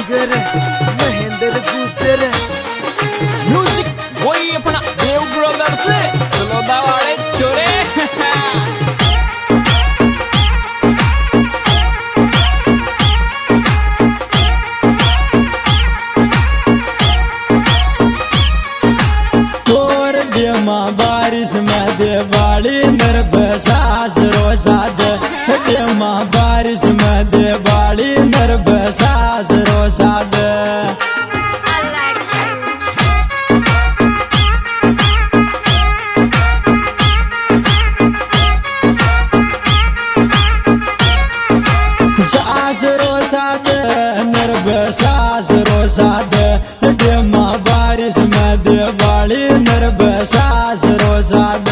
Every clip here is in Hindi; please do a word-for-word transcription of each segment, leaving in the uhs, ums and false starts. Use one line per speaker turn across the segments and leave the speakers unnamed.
गुगर महेंद्र गुगर
म्यूजिक वही अपना देव ब्रदर्स चलोदा वाले छोरे।
बारिश में दिवाली नरबसास रोसाद देमा बारिश में दिवाली नरबसास रोसाद सास रोसाद नरबसास रोसाद देमा बारिश में दिवाली नरबसास रोसाद।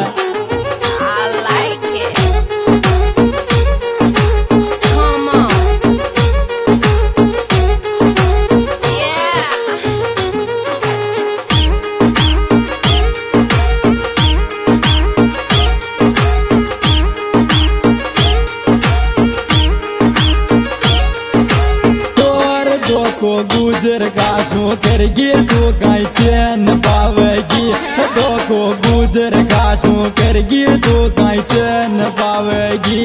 को गुजर काशों करगी तो कहीं चैन पावेगी दो को गुजर काशों करगी तो कहीं चैन पावेगी।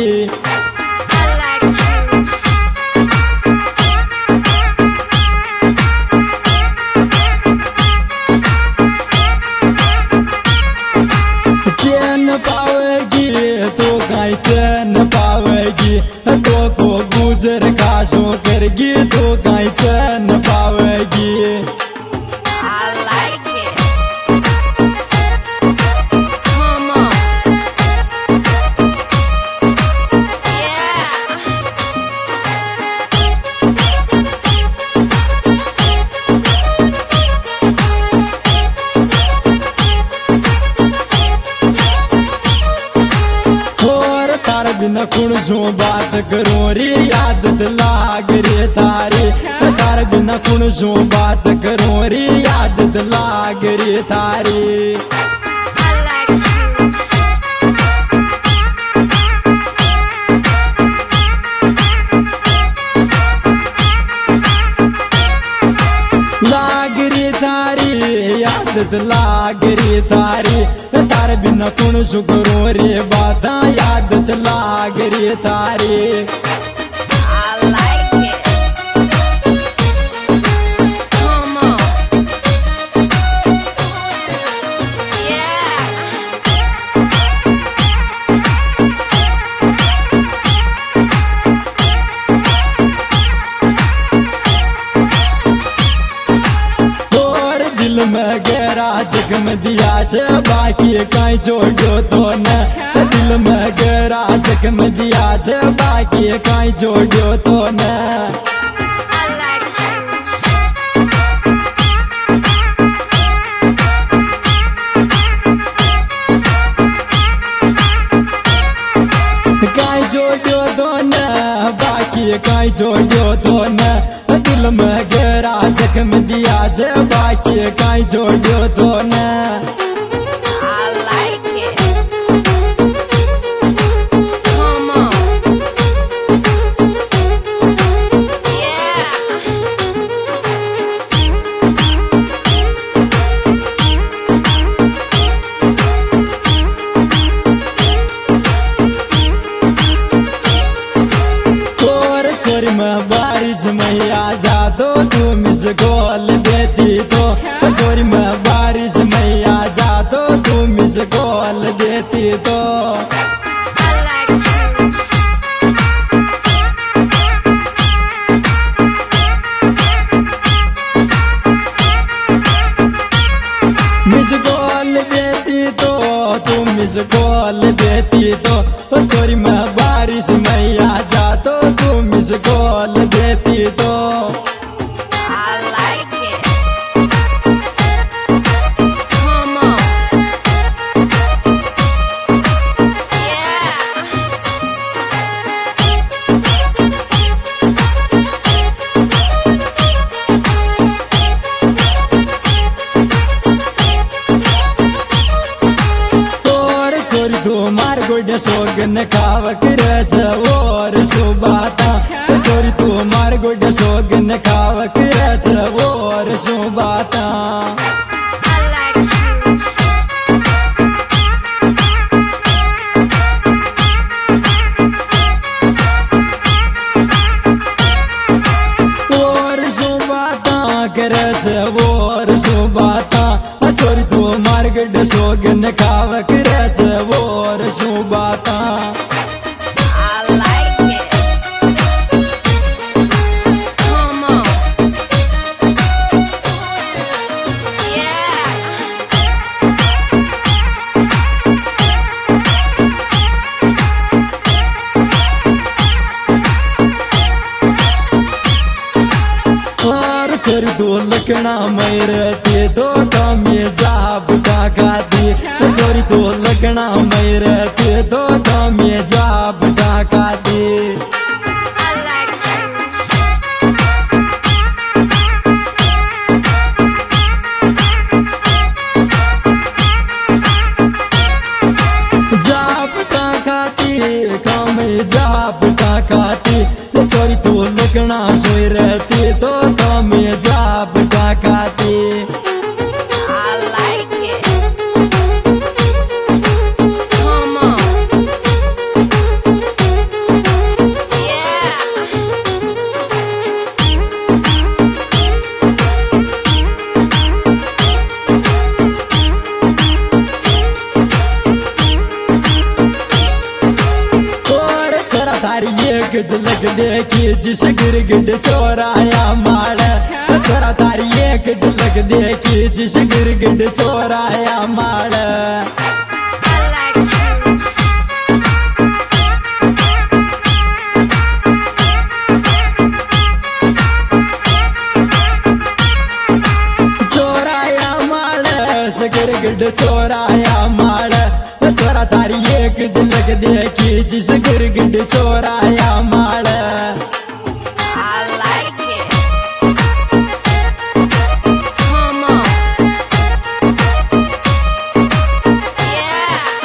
चैन पावेगी तो कहीं चैन पावेगी दो को गुजर काशों करगी तो कहीं चैन पावेगी। बिना कुण सो बात करो रे आदत लाग रे तारी तार बिना कुण सो बात करो रे आदत लाग रे तारी। लाग रे तारी आदत लाग रे तारी तार बिना कुण सो करो रे बात आदत लाग रे तारी। दिल में गहरा जख्म दिया छे बाकी कहीं छोड़ो तो न दिल में गहरा जख्म दिया छे बाकी कहीं छोड़ो तो न। कहीं छोड़ो तो न बाकी कहीं छोड़ो तो न दिल में गहरा जख्म दिया छे बाकी कहीं छोड़ो तो न। चोरी में बारिश में आ जा दो तू मिस गोल देती तो चोरी में बारिश में आ जा दो तू मिस गोल देती तो। मिस गोल देती तो तू मिस गोल देती तो चोरी में बारिश में आ जा तो तू मिस गोल देती तो। मार गोड सोगन खावक रज और सुबाता चोरी तू मार गोड सोगन खावक गड सोगन खाव करच और शू बाता
I like it. Come on. Yeah.
और चर दो लकड़ा मैर ते दो कामे जाब डाकाती चोरी दो लकड़ा मैर ते दो कामे जाब डाकाती
I like you.
जाब डाकाती कामे जाब डाकाती चोरी दो लकड़ा सोई रहती दो कामे जाब डाकाती
I like it. Come on. Yeah.
और चरा तारी एक झलक देखी जिस गिरगिट चोराया माड़ चरा तारी एक झलक देखी जिस गिरगिट चोराया माड़
I like you.
चोराया माड़ गिरगिट चोराया माड़ चरा तारी एक झलक देखी जिस गिरगिट चोराया माड़
I like it. Come on. Yeah.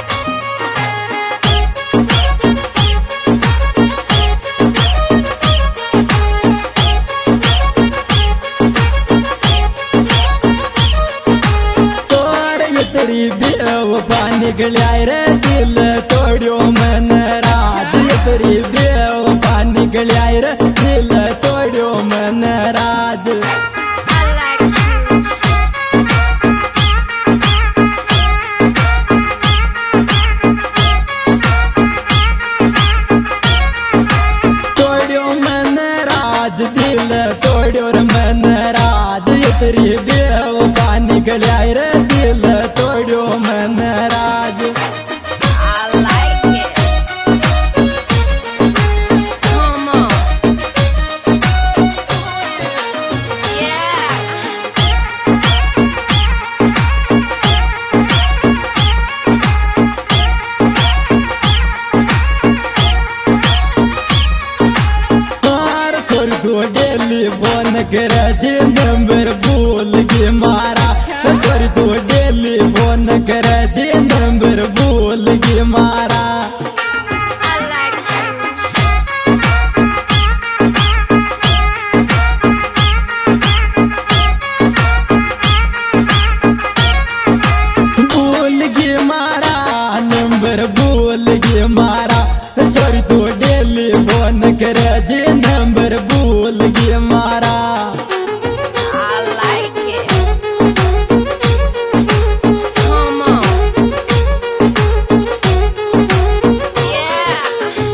और ये तेरी बेवफा निकलिया रे दिल तोड़ियो मन राज ये तेरी बेवफा निकलिया रे दिल तोड़ियो मन राज
I like you.
तोड़ियो मन राज दिल तोड़ियो रे मन राज ये तेरी बेवफा निकलिया रे दिल तोड़ियो मन राज
I like it. Come on. Yeah.
और छोड़ दो डेली फोन कर जे नंबर भूल के मारा छोड़ दो डेली फोन कर जे नंबर भूल के मारा
I like you.
भूल के मारा नंबर भूल के मारा छोड़ दो डेली फोन कर जे नंबर भूल के मारा
I like it. Come on. Yeah.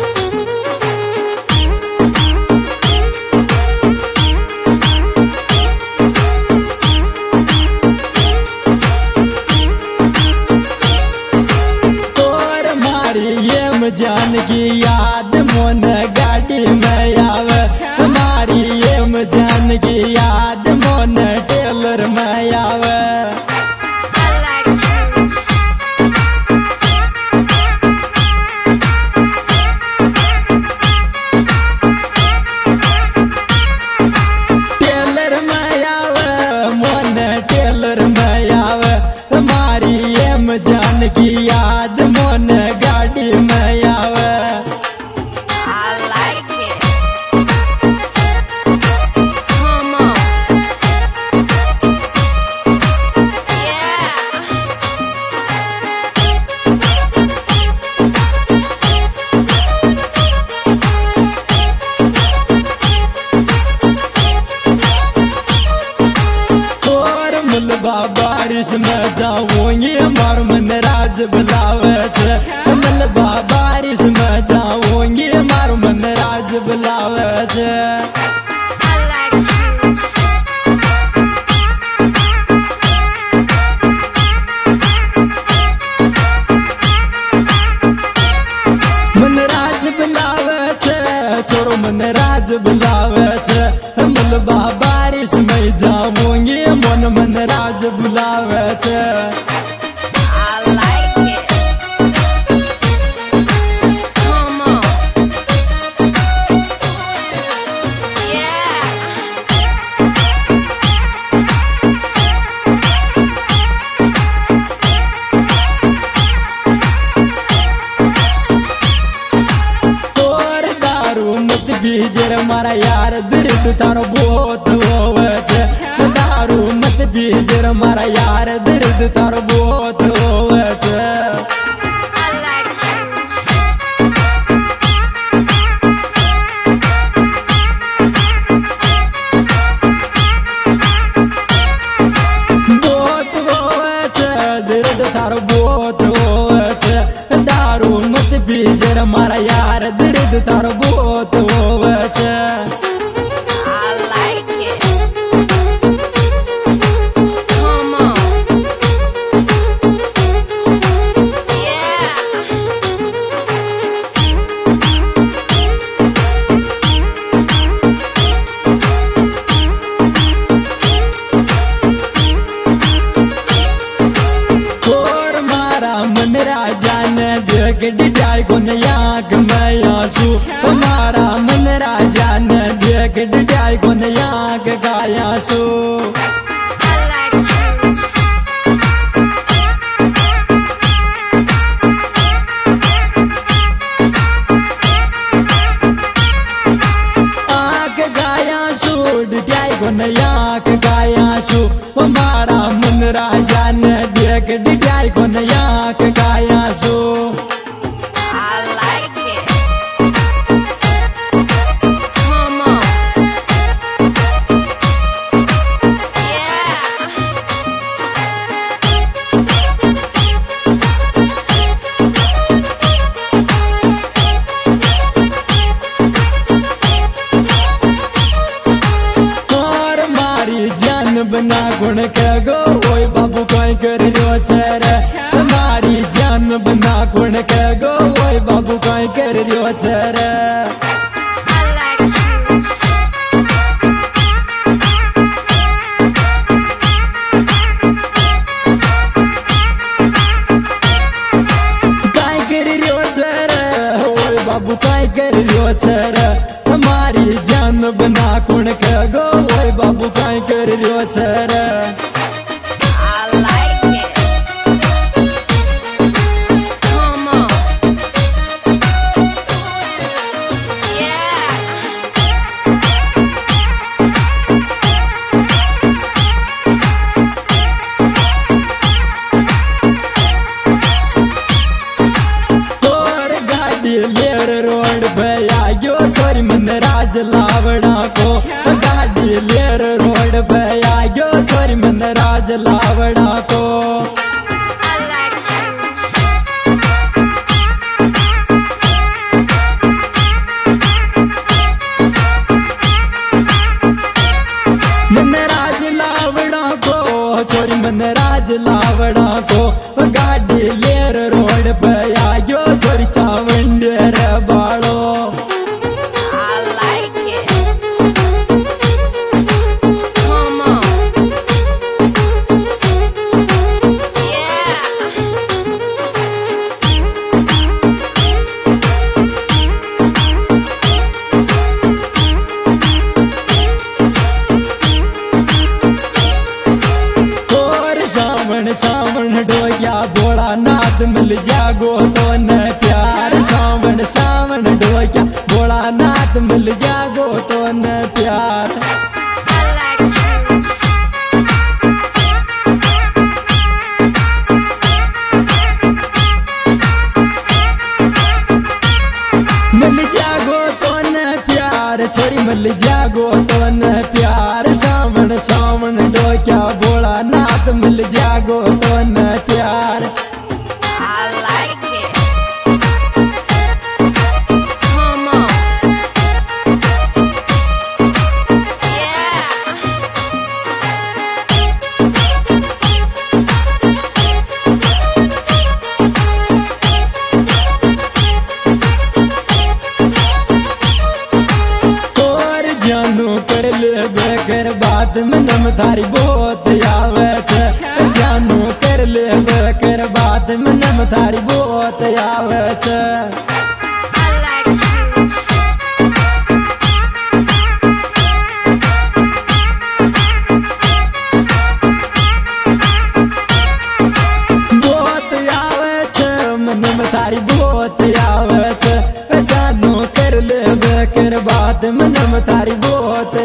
और मारी ये जान की याद मोन गाड़ी में आवे मारी ये जान की याद मोन टेलर में आवे
I like you.
टेलर में आवे मोन टेलर में आवे मारी ये जान की याद मोन गाड़ी में आवे
I like it. Come on. Yeah.
और मुलबा बारिश में जाऊं राज बुलावे छे मलबा बारिश में जाऊंगी मारो मन राज बुलावे छे
I like you.
मन राज बुलावे छे छोरो मन राज बुलावे छे मलबा बारिश में जाऊंगी मन मन राज बुलावे छे
I like it. Come on. Yeah.
और दारू मत बीजर मारा यार दर्द तारो बहुत होवे छे दारू मत बीजर मारा यार दर्द तारो बहुत होवे छे
I like you.
बहुत होवे छे दर्द तारो बहुत होवे छे दारू मत बीजर मारा यार दर्द तारो बहुत होवे छे
I like it. Come on. Yeah.
और मारा मन राजा ने देख डिटाई को नयाक मैं आंसू मारा मन राजा ने देख डिटाई को नयाक गायासू
I like you.
आक गायासू डिटाई को नयाक गायासू मारा मन राजा ने देख डिटाई को नयाक गायासू
I like it. Come on. Yeah.
और मारी जान बना गुण के गो ओए बाबू कोई कर रो छरे मारी जान बना गुण के गो ओए बाबू कोई कर रो छरे
I like you.
काय कर रो छरे ओए बाबू काय कर रो छरे मारी जान बना गुण के गो ओए बाबू काय कर रो छरे
I like it. Come on. Yeah.
और गाड़ी लेर रोड पे आयो छोरी मन राज लावड़ा को गाड़ी लेर रोड पे आयो छोरी मन राज लावड़ा को
I like you.
मन राज लावड़ा को छोरी मन राज लावड़ा को गाड़ी लेर रोड पे आयो छोरी चावंडेर बाड़ो
I like it. Come on. Yeah.
और सावन सावन डोया भोला नाथ मिल जागो तो न प्यार सावन सावन डोया भोला नाथ मिल जागो तो न प्यार
I like you.
मिल जागो तो न प्यार छोरी मिल जागो तो न प्यार सावन सावन डोया भोला नाथ मिल जागो तो न प्यार
I
बाद में नम तारी बहुत आवे छे जानू कर ले कर बाद में नम तारी बहुत आवे छे
I like you.
बहुत आवे छे नम तारी बहुत आवे छे जानू कर ले कर बाद में नम तारी बहुत